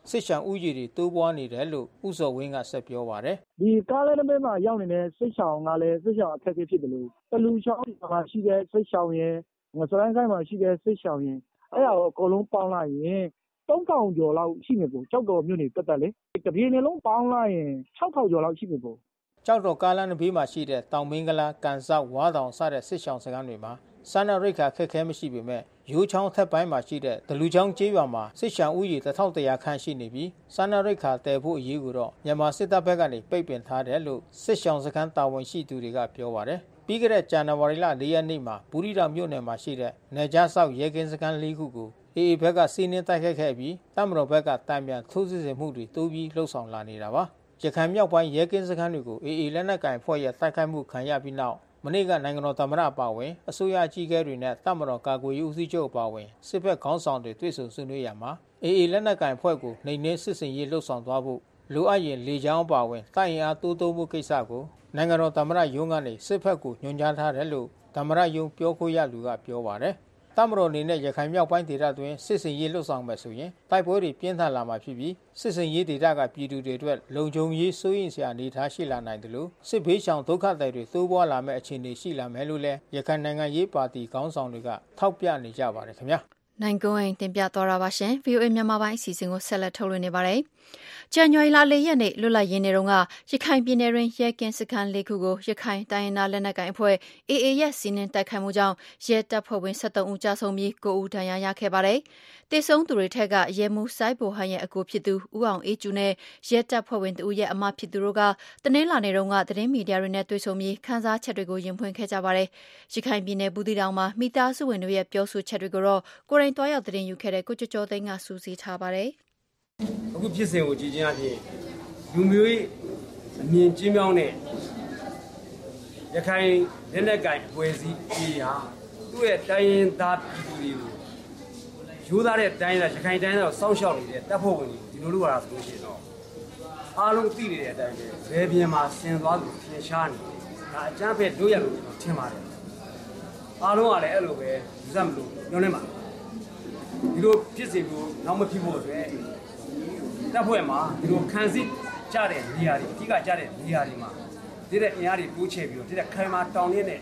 စစ်ရှောင်ဥယျာဉ်တွေတိုးပွားနေတယ်လို့ဦးစောဝင်းကဆက်ပြောပါတယ်ဒီကားလမ်းတစ်ဘက်မှာရောက်နေတဲ့စစ်ရှောင်ကလည်းစစ်ရှောင်အခက်အခဲဖြစ်တယ်လို့တလူချောင်းမှာရှိတဲ့စစ်ရှောင်ရဲ့ငစရိုင်းဆိုင်မှာရှိတဲ့စစ်ရှောင်ရင်အဲ့ဒါကိုအကုန်လုံးပေါင်းလိုက်ရင်သုံးထောင်ကျော်လောက်ရှိနေပေါ့ကြောက်တော်မြို့နေတက်တက်လေတပြေးနေလုံးပေါင်းလိုက်ရင်ခြောက်ထောင်ကျော်လောက်ရှိနေပေါ့ကြောက်တော်ကားလမ်းတစ်ဘေးမှာရှိတဲ့တောင်မင်းကလာကန်ဆောက်ဝါတောင်စတဲ့စစ်ရှောင်စခန်းတွေမှာစာနာရိတ်ခါခက်ခဲမရှိပေမဲ့ရိုးချောင်းထက်ပိုင်းမှာရှိတဲ့ဒလူချောင်းကျေးရွာမှာစစ်ရှောင်ဥယျာဉ်တစ်ထောင်တစ်ရာခန့်ရှိနေပြီးစာနာရိတ်ခါတည်ဖို့အရေးကိုတော့မြန်မာစစ်တပ်ဘက်ကနေပိတ်ပင်ထားတယ်လို့စစ်ရှောင်စခန်းတာဝန်ရှိသူတွေကပြောပါတယ်ပြီးခဲ့တဲ့ဇန်နဝါရီလ၄ရက်နေ့မှာဘူးရီတောင်မြို့နယ်မှာရှိတဲ့နယ်ကြားဆောက်ရဲကင်းစခန်း၄ခုကိုအေအေဘက်ကစီးနင်းတိုက်ခိုက်ခဲ့ပြီးတပ်မတော်ဘက်ကတံပြန်ထိုးစစ်ဆင်မှုတွေတိုးပြီးလှုပ်ဆောင်လာနေတာပါရခိုင်မြောက်ပိုင်းရဲကင်းစခန်းတွေကိုအေအေလက်နက်ကင်ဖွဲ့ရဲ့တိုက်ခိုက်မှုခံရပြီးနောက်မနေ့ကနိုင်ငံတော်သမ္မတအပါအဝင်အစိုးရအကြီးအကဲတွေနဲ့တပ်မတော်ကာကွယ်ရေးဦးစီးချုပ်အပါအဝင်စစ်ဘက်ခေါင်းဆောင်တွေတွေ့ဆုံဆွေးနွေးရမှာအေအေလက်နက်ကင်ဖွဲ့ကိုနှိမ်နင်းစစ်ဆင်ရေးလှုပ်ဆောင်သွားဖို့လိုအပ်ရင်လေကြောင်းအပါအဝင်တိုက်ရင်အားတိုးတိုးမှုကိစ္စကိုနိုင်ငံတော်သမ္မတရုံးကနေစစ်ဘက်ကိုညွှန်ကြားထားတယ်လို့သမ္မတရုံးပြောခွင့်ရသူကပြောပါတယ်တပ်မတော်အနေနဲ့ရခိုင်မြောက်ပိုင်းဒေသတွင်းစစ်စင်ရေးလှုပ်ဆောင်မယ်ဆိုရင်တိုက်ပွဲတွေပြင်းထန်လာမှာဖြစ်ပြီးစစ်စင်ရေးဒေသကပြည်သူတွေအတွက်လုံခြုံရေးစိုးရိမ်စရာအနေအထားရှိလာနိုင်တယ်လို့စစ်ဘေးရှောင်ဒုက္ခသည်တွေတိုးပွားလာမယ့်အခြေအနေရှိလာမယ်လို့လည်းရခိုင်နိုင်ငံရေးပါတီခေါင်းဆောင်တွေကထောက်ပြနေကြပါတယ်ခင်ဗျာနိုင်ကွန်းအိမ်တင်ပြတော်တာပါရှင် ဗီအိုအေ မြန်မာပိုင်းအစီအစဉ်ကိုဆက်လက်ထုတ်လွှင့်နေပါတယ်ဇန်နဝါရီလ၄ရက်နေ့လွတ်လပ်ရေးနေ့တုန်းကရခိုင်ပြည်နယ်တွင်ရဲကင်းစခန်း၄ခုကိုရခိုင်တိုင်းရင်းသားလက်နက်ကိုင်အဖွဲ့ အေအေ ရဲ့စီးနင်းတိုက်ခိုက်မှုကြောင့်ရဲတပ်ဖွဲ့ဝင်၁၃ဦးကြာဆုံးပြီး၉ဦးဒဏ်ရာရခဲ့ပါတယ်။တေဆုံးသူတွေထက်ကရဲမှူးစိုက်ဘိုဟန်ရဲ့အကိုဖြစ်သူဦးအောင်အေးကျူနဲ့ရဲတပ်ဖွဲ့ဝင်တဦးရဲ့အမဖြစ်သူတို့ကတနင်္လာနေ့တုန်းကသတင်းမီဒီယာတွေနဲ့တွေ့ဆုံပြီးခန်းစားချက်တွေကိုရင်ဖွင့်ခဲ့ကြပါတယ်။ရခိုင်ပြည်နယ်ဘူးသီးတောင်မှာမိသားစုဝင်တို့ရဲ့ပြောဆိုချက်တွေကိုတော့ကိုယ်တိုင်တွားရောက်သတင်းယူခဲ့တဲ့ကိုကျော်ကျော်သိန်းကစူးစီးထားပါတယ်။အခုဖြစ်စဉ်ကိုကြည့်ချင်းအပြင်လူမျိုးရေးအမြင်ကျင်းပြောင်းတဲ့ရခိုင်လက်နက်ကိုင်အဖွဲ့အစည်းကြီးဟာသူ့ရဲ့တိုင်းရင်းသားပြည်သူတွေကိုရိုးသားတဲ့တိုင်းရင်းသားရခိုင်တိုင်းသားကိုစောင့်ရှောက်နေတဲ့တပ်ဖွဲ့ဝင်တွေဒီလိုလိုရတာဆိုလို့ရှိရင်တော့အားလုံးသိနေတဲ့အတိုင်းပဲဘယ်ပြင်မှာဆင်သွားလို့ထင်ရှားနေတယ်ဒါအကြမ်းဖက်လို့ရလို့ထင်ပါတယ်အားလုံးကလည်းအဲ့လိုပဲယူဆမလို့ညှောင်းနေမှာဒီလိုဖြစ်စဉ်ကိုနောက်မဖြစ်ဖို့အတွက်တပ်ဖွဲ့မှာဒီလိုခံစစ်ကြတဲ့နေရာတွေအဓိကကြတဲ့နေရာတွေမှာဒီတဲ့အင်အားတွေတိုးချဲ့ပြီးတော့ဒီတဲ့ခိုင်မာတောင်းနေတဲ့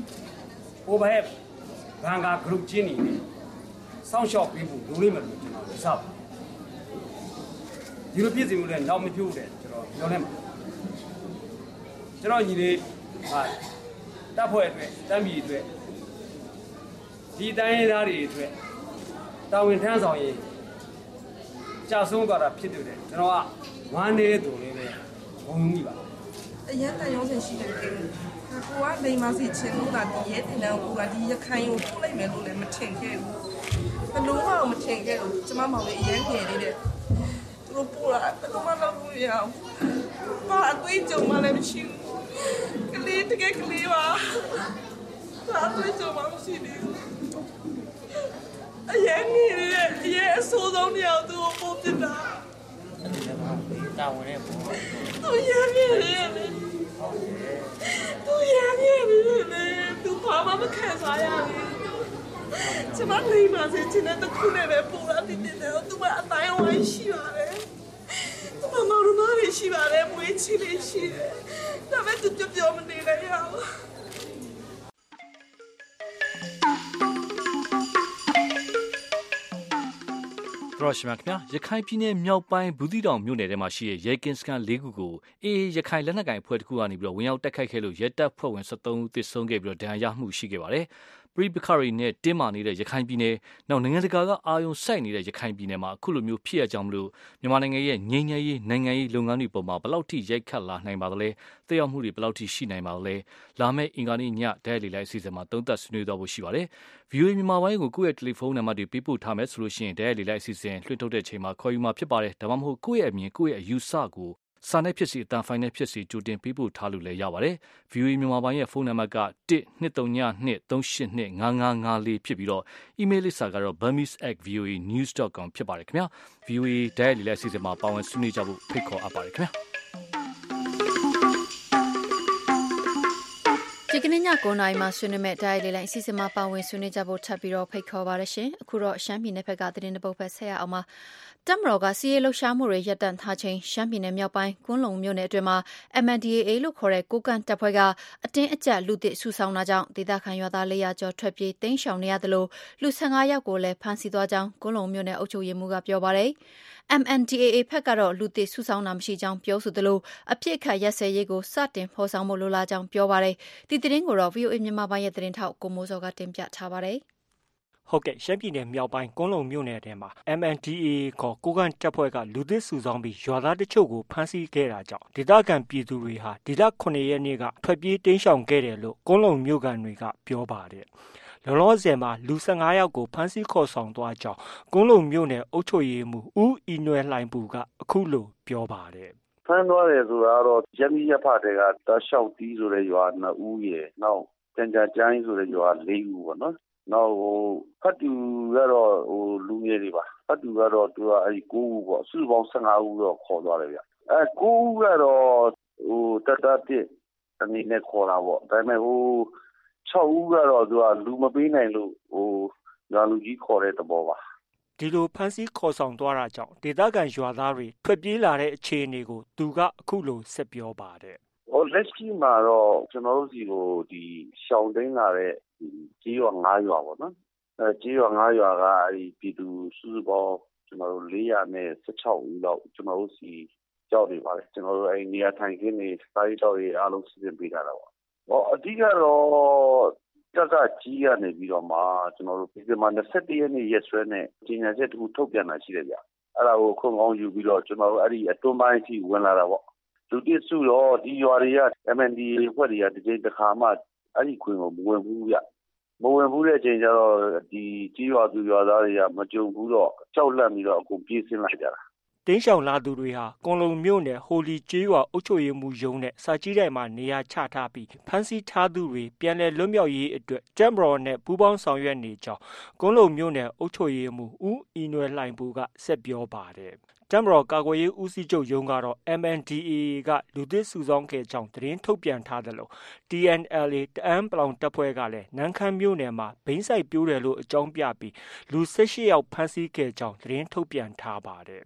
overhead ဘန်ကာ group ချင်းနေတယ်စောင့်ရှောက်ပြီးဖို့လိုလိမ့်မယ်လို့ကျွန်တော်ယူဆပါတယ်ဒီလိုပြည်စီမှုလည်းနောက်မဖြစ်ဘူးတဲ့ကျွန်တော်ပြောနေမှာကျွန်တော်ညီလေးဟာတပ်ဖွဲ့အတွက်တမ်းပြည်အတွက်ဒီတိုင်းရင်းသားတွေအတွက်တာဝန်ထမ်းဆောင်ရေးကြာဆုံးသွားတာဖြစ်တယ်ကျွန်တော်ကဝမ်းနေတဲ့သူလေးပဲဘုံမိပါအရင်တန်ရုံးရှင်ရှိတယ်ကိုကနေမစီချင်းလို့တာဒီရဲ့တင်တန်းကိုကဒီရခိုင်ကိုထုတ်လိုက်မယ်လို့လည်းမထင်ခဲ့ဘူးဘလုံးမမထင်ခဲ့ဘူးကျမမောင်လေးအရင်ငယ်လေးတဲ့သူတို့ပို့လာဘယ်တော့မှလုပ်လို့ရအောင်ဘာအသွေးကြုံမှလည်းမရှိဘူးကလေးတကယ်ကလေးပါဘာအသွေးကြုံမှမရှိဘူးအရင်ငယ်လေးအရင်အဆိုးဆုံးနေအောင်သူ့ကိုပို့ပြတာတာဝန်နဲ့ပေါ့သူရရရသူရရရသူဘာမှမခံစားရဘူးကျမလေးပါစေချင်တဲ့တခုနဲ့ပဲပို့လာတည်တယ်သူမအတိုင်းဝိုင်းရှိပါတယ်သူမမောင်မလေးရှိပါတယ်မွေးချီလေးရှိတယ်ဒါပေမဲ့သူပြောပြောမနေလိုက်ရဘူးရရှိမြခင်ရခိုင်ပြည်နယ်မြောက်ပိုင်းဘူးသီးတောင်မြို့နယ်ထဲမှာရှိတဲ့ရဲကင်းစခန်း၄ခုကိုအေအေရခိုင်လက်နက်ကိုင်အဖွဲ့တစ်ခုကနေပြီးတော့ဝင်ရောက်တိုက်ခိုက်ခဲ့လို့ရဲတပ်ဖွဲ့ဝင်၁၃ဦးသေဆုံးခဲ့ပြီးတော့ဒဏ်ရာရမှုရှိခဲ့ပါတယ်။ပရိပခရီနဲ့တင်းမာနေတဲ့ရခိုင်ပြည်နယ်နောက်နိုင်ငံတကာကအာရုံစိုက်နေတဲ့ရခိုင်ပြည်နယ်မှာအခုလိုမျိုးဖြစ်ရကြောင်းမလို့မြန်မာနိုင်ငံရဲ့ငြိမ်းချမ်းရေးနိုင်ငံရေးလုပ်ငန်းတွေပေါ်မှာဘယ်လောက်ထိရိုက်ခတ်လာနိုင်ပါသလဲတက်ရောက်မှုတွေဘယ်လောက်ထိရှိနိုင်ပါသလဲလာမယ့်အင်္ဂါနေ့ညဒဲလီလိုက်အစီအစဉ်မှာသုံးသပ်ဆွေးနွေးသွားဖို့ရှိပါတယ်။ ဗီအိုအေ မြန်မာပိုင်းကိုကိုယ့်ရဲ့တယ်လီဖုန်းနံပါတ်တွေပေးပို့ထားမယ်ဆိုလို့ရှိရင်ဒဲလီလိုက်အစီအစဉ်လွှင့်ထုတ်တဲ့ချိန်မှာခေါ်ယူမှာဖြစ်ပါတယ်။ဒါမှမဟုတ်ကိုယ့်ရဲ့အမြင်ကိုယ့်ရဲ့အယူဆကိုစာနဲ့ဖြစ်စီအတန်ဖိုင်နဲ့ဖြစ်စီကြိုတင်ပေးပို့ထားလို့လည်းရပါတယ်။ ဗီအိုအေမြန်မာပိုင်းရဲ့ဖုန်းနံပါတ်ကတစ်နှစ်သုံးညနှစ်သုံးရှစ်နှစ်ငါးငါးငါးလေးဖြစ်ပြီးတော့အီးမေးလ်လိပ်စာကတော့ burmese at v o a news dot com ဖြစ်ပါတယ်ခင်ဗျာ။ ဗီအိုအေဒိုင်လီလိုက်အစီအစဉ်မှာပါဝင်ဆွေးနွေးကြဖို့ဖိတ်ခေါ်အပ်ပါတယ်ခင်ဗျာ။ဒီကနေ့ည၉နာရီမှာဆွေးနွေးမဲ့တိုင်းလေးလိုင်းအစီအစဉ်မှာပါဝင်ဆွေးနွေးကြဖို့ထပ်ပြီးတော့ဖိတ်ခေါ်ပါရရှင်အခုတော့ရှမ်းပြည်နယ်ဘက်ကသတင်းတစ်ပုဒ်ပဲဆက်ရအောင်ပါတပ်မတော်ကစီးရဲလှုပ်ရှားမှုတွေရပ်တန့်ထားချိန်ရှမ်းပြည်နယ်မြောက်ပိုင်းကွန်းလုံမြို့နယ်အတွင်းမှာ M N D A A လို့ခေါ်တဲ့ကိုကန့်တပ်ဖွဲ့ကအတင်းအကျပ်လူသစ်စုဆောင်းတာကြောင့်ဒေသခံရွာသား၄၀၀ကျော်ထွက်ပြေးတိမ်းရှောင်နေရတယ်လို့လူ၁၅ယောက်ကိုလည်းဖမ်းဆီးသွားကြောင်းကွန်းလုံမြို့နယ်အုပ်ချုပ်ရေးမှူးကပြောပါတယ် M N D A A ဘက်ကတော့လူသစ်စုဆောင်းတာမရှိကြောင်းပြောဆိုသလိုအပြစ်အခတ်ရက်စဲရေးကိုစတင်ဖော်ဆောင်ဖို့လိုလားကြောင်းပြောပါတယ်ဒီသတင်းကိုတော့ V O A မြန်မာပိုင်းရဲ့သတင်းထောက်ကိုမိုးစောကတင်ပြထားပါတယ်ဟုတ်ကဲ့ရှမ်းပြည်နယ်မြောက်ပိုင်းကွန်းလုံမြို့နယ်ထဲမှာ M N D A A ခေါ်ကိုကန့်တပ်ဖွဲ့ကလူသစ်စုဆောင်းပြီးရွာသားတချို့ကိုဖမ်းဆီးခဲ့တာကြောင့်ဒေသခံပြည်သူတွေဟာဒီလခုနှစ်ရက်နေ့ကထွက်ပြေးတိမ်းရှောင်ခဲ့တယ်လို့ကွန်းလုံမြို့ကန်တွေကပြောပါတယ်လောလောဆယ်မှာလူ၁၅ယောက်ကိုဖမ်းဆီးခေါ်ဆောင်သွားကြောင်းကွန်းလုံမြို့နယ်အုပ်ချုပ်ရေးမှူးဦးအီနွယ်လှိုင်ပူကအခုလိုပြောပါတယ်ဖမ်းသွားတယ်ဆိုတာတော့ရက်မိရက်ဖတဲ့ကတလျှောက်တီးဆိုတဲ့ရွာနှစ်ဦးရယ်နောက်ကြံကြကျိုင်းဆိုတဲ့ရွာလေးဦးပေါ့နော်နောက်ဟိုဖတ်တူကတော့ဟိုလူငယ်တွေပါဖတ်တူကတော့သူကအဲဒီ၉ဦးပေါ့စုပေါင်း၁၅ဦးတော့ခေါ်သွားတယ်ဗျအဲ၉ဦးကတော့ဟိုတတတစ်အနေနဲ့ခေါ်တာပေါ့ဒါပေမဲ့ဟို၆ဦးကတော့သူကလူမပေးနိုင်လို့ဟိုရွာလူကြီးခေါ်တဲ့သဘောပါဒီလိုဖမ်းဆီးခေါ်ဆောင်သွားတာကြောင့်ဒေသခံရွာသားတွေထွက်ပြေးလာတဲ့အခြေအနေကိုသူကအခုလိုဆက်ပြောပါတယ်ဟိုလက်ရှိမှာတော့ကျွန်တော်တို့စီကိုဒီရှောင်းသိမ်းလာတဲ့ဒီကြေးရွာ၅ရွာပေါ့နော်အဲကြေးရွာ၅ရွာကအဲဒီပြည်သူစုစုပေါင်းကျွန်တော်တို့၄၁၆ဦးလောက်ကျွန်တော်တို့စီကြောက်နေပါတယ်ကျွန်တော်တို့အဲဒီနေရာထိုင်ခင်းတွေစာရေးတောက်တွေအားလုံးစီစဉ်ပေးထားတာပေါ့ဟောအဓိကတော့တက်ကကြီးရနေပြီးတော့မှကျွန်တော်တို့ဒီဇင်ဘာ၂၁ရက်နေ့ရက်စွဲနဲ့ကြီးညာချက်တခုထုတ်ပြန်တာရှိတယ်ဗျအဲ့ဒါကိုခုံကောင်းယူပြီးတော့ကျွန်တော်တို့အဲ့ဒီအတွန်းပိုင်းအထိဝင်လာတာပေါ့လူတစ်စုတော့ဒီရွာတွေက M N D A ဖွဲ့တွေကဒီချိန်တစ်ခါမှအဲ့ဒီခွင်ကိုမဝင်ဘူးဗျမဝင်ဘူးတဲ့အချိန်ကျတော့ဒီကြီးရွာသူရွာသားတွေကမကြုံဘူးတော့ကြောက်လန့်ပြီးတော့အကုန်ပြေးဆင်းလာကြတာတင်းရှောင်လာသူတွေဟာကွန်လုံမြို့နယ်ဟိုလီကျေးရွာအုပ်ချုပ်ရေးမှူးရုံးနဲ့စာကြီးတိုင်မှာနေရာချထားပြီးဖမ်းဆီးထားသူတွေပြန်လည်လွတ်မြောက်ရေးအတွက်တပ်မတော်နဲ့ပူးပေါင်းဆောင်ရွက်နေကြောင်းကွန်လုံမြို့နယ်အုပ်ချုပ်ရေးမှူးဦးအီနွယ်လှိုင်ပူကဆက်ပြောပါတယ်တပ်မတော်ကာကွယ်ရေးဦးစီးချုပ်ရုံးကတော့ M N D A A ကလူသစ်စုဆောင်းခဲ့ကြောင်းသတင်းထုတ်ပြန်ထားတယ်လို့ T N L A တအန်းပလောင်တပ်ဖွဲ့ကလည်းနန်းခမ်းမြို့နယ်မှာဘိန်းဆိုင်ပြိုးတယ်လို့အကြောင်းပြပြီးလူ၁၈ယောက်ဖမ်းဆီးခဲ့ကြောင်းသတင်းထုတ်ပြန်ထားပါတယ်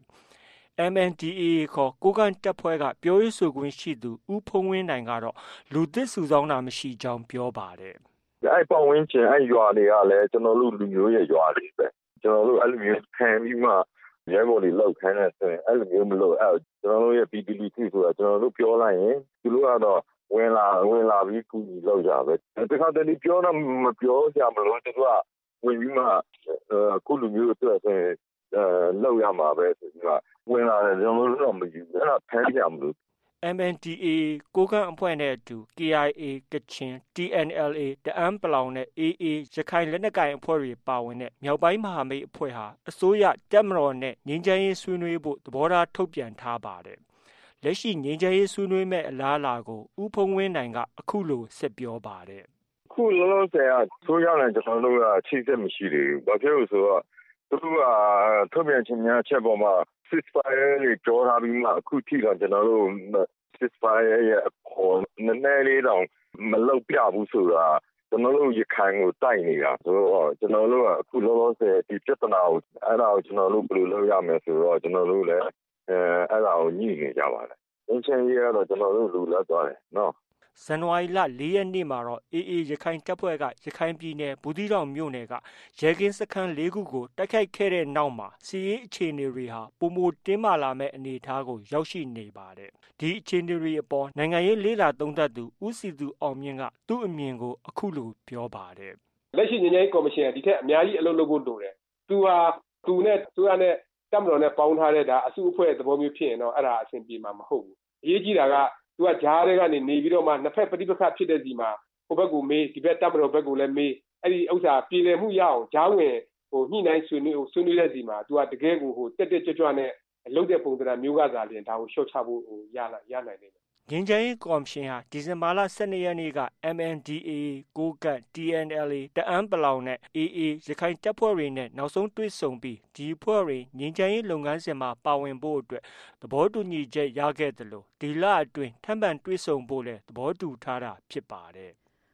M N D A A ခေါ်ကိုကန့်တပ်ဖွဲ့ကပြောရေးဆိုခွင့်ရှိသူဦးဖုံးဝင်းနိုင်ကတော့လူသစ်စုဆောင်းတာမရှိကြောင်းပြောပါတယ်အဲ့ပတ်ဝန်းကျင်အဲ့ရွာတွေကလည်းကျွန်တော်တို့လူမျိုးရဲ့ရွာတွေပဲကျွန်တော်တို့အဲ့လိုမျိုးခံပြီးမှရဲဘော်တွေလောက်ခိုင်းနေဆိုရင်အဲ့လိုမျိုးမလို့အဲ့ကျွန်တော်တို့ရဲ့ P P T ဆိုတာကျွန်တော်တို့ပြောလိုက်ရင်သူတို့ကတော့ဝင်လာဝင်လာပြီးကူညီလောက်ကြပဲတခါတလေပြောတော့မပြောကြမလို့သူကဝင်ပြီးမှအခုလူမျိုးအတွက်ဆိုရင်အဲလောက်ရမှာပဲဆိုပြီးကဝင်လာတယ်ကျွန်တော်တို့တော့မယူအဲ့ဒါဖမ်းကြမလို့ M N D A A ကိုကန့်အဖွဲ့နဲ့အတူ K I A ကချင် T N L A တအန်းပလောင်နဲ့ A A ရခိုင်လက်နက်ကိုင်အဖွဲ့တွေပါဝင်တဲ့မြောက်ပိုင်းမဟာမိတ်အဖွဲ့ဟာအစိုးရတပ်မတော်နဲ့ငြိမ်းချမ်းရေးဆွေးနွေးဖို့သဘောထားထုတ်ပြန်ထားပါတယ်လက်ရှိငြိမ်းချမ်းရေးဆွေးနွေးမဲ့အလားအလာကိုဦးဖုံးဝင်းနိုင်ကအခုလိုဆက်ပြောပါတယ်ခုလောလောဆယ်ကဆိုရရင်ကျွန်တော်တို့ကချိတ်ဆက်မရှိသေးဘူးဘာဖြစ်လို့ဆိုတော့သူကထုတ်ပြန်ခြင်းများချက်ပေါ်မှာ ceasefire တွေကြောထားပြီးမှအခုထိတော့ကျွန်တော်တို့ ceasefire ရဲ့အပေါ်နည်းနည်းလေးတောင်မလောက်ပြဘူးဆိုတာကျွန်တော်တို့ရခိုင်ကိုတိုက်နေတာဆိုတော့ကျွန်တော်တို့ကအခုလောလောဆယ်ဒီပြဿနာကိုအဲ့ဒါကိုကျွန်တော်တို့ဘယ်လိုလုပ်ရမလဲဆိုတော့ကျွန်တော်တို့လည်းအဲအဲ့ဒါကိုညှိနေကြပါတယ်အင်းချင်းကြီးကတော့ကျွန်တော်တို့လူလက်သွားတယ်နော်ဇန်နဝါရီလ၄ရက်နေ့မှာတော့ A A ရခိုင်တပ်ဖွဲ့ကရခိုင်ပြည်နယ်ဘူးသီးတောင်မြို့နယ်ကရဲကင်းစခန်း၄ခုကိုတိုက်ခိုက်ခဲ့တဲ့နောက်မှာစီးရေးအခြေအနေတွေဟာပုံမတင်းမာလာမဲ့အနေအထားကိုရောက်ရှိနေပါတယ်။ဒီအခြေအနေတွေအပေါ်နိုင်ငံရေးလေးလာသုံးသပ်သူဦးစီသူအောင်မြင့်ကသူ့အမြင်ကိုအခုလိုပြောပါတယ်။လက်ရှိငြိမ်းချမ်းရေးကော်မရှင်ကဒီထက်အများကြီးအလုပ်လုပ်ဖို့လိုတယ်။သူဟာသူနဲ့သူရနဲ့တပ်မတော်နဲ့ပေါင်းထားတဲ့ဒါအစုအဖွဲ့သဘောမျိုးဖြစ်ရင်တော့အဲ့ဒါအဆင်ပြေမှာမဟုတ်ဘူး။အရေးကြီးတာကသူကဂျားတွေကနေနေပြီးတော့မှနှစ်ဖက်ပဋိပက္ခဖြစ်တဲ့စီမှာဟိုဘက်ကိုမေးဒီဘက်တပ်မတော်ဘက်ကိုလည်းမေးအဲ့ဒီဥစ္စာပြည်လည်မှုရအောင်ဂျားဝင်ဟိုညှိနှိုင်းဆွေးနွေးဆွေးနွေးတဲ့စီမှာသူကတကယ်ကိုဟိုတက်တက်ကြွကြွနဲ့လုပ်တဲ့ပုံစံမျိုးကစားရင်ဒါကိုရှော့ချဖို့ဟိုရလာရနိုင်တယ်ငင်းချိုင်းကော်မရှင်ဟာဒီဇင်ဘာလ၁၂ရက်နေ့က M N D A A ကိုကန့် T N L A တအန်းပလောင်နဲ့ A A ရခိုင်တပ်ဖွဲ့တွေနဲ့နောက်ဆုံးတွေ့ဆုံပြီးဒီဖွဲ့တွေငင်းချိုင်းလုပ်ငန်းစဉ်မှာပါဝင်ဖို့အတွက်သဘောတူညီချက်ရခဲ့တယ်လို့ဒီလအတွင်းထပ်မံတွေ့ဆုံဖို့လည်းသဘောတူထားတာဖြစ်ပါတယ်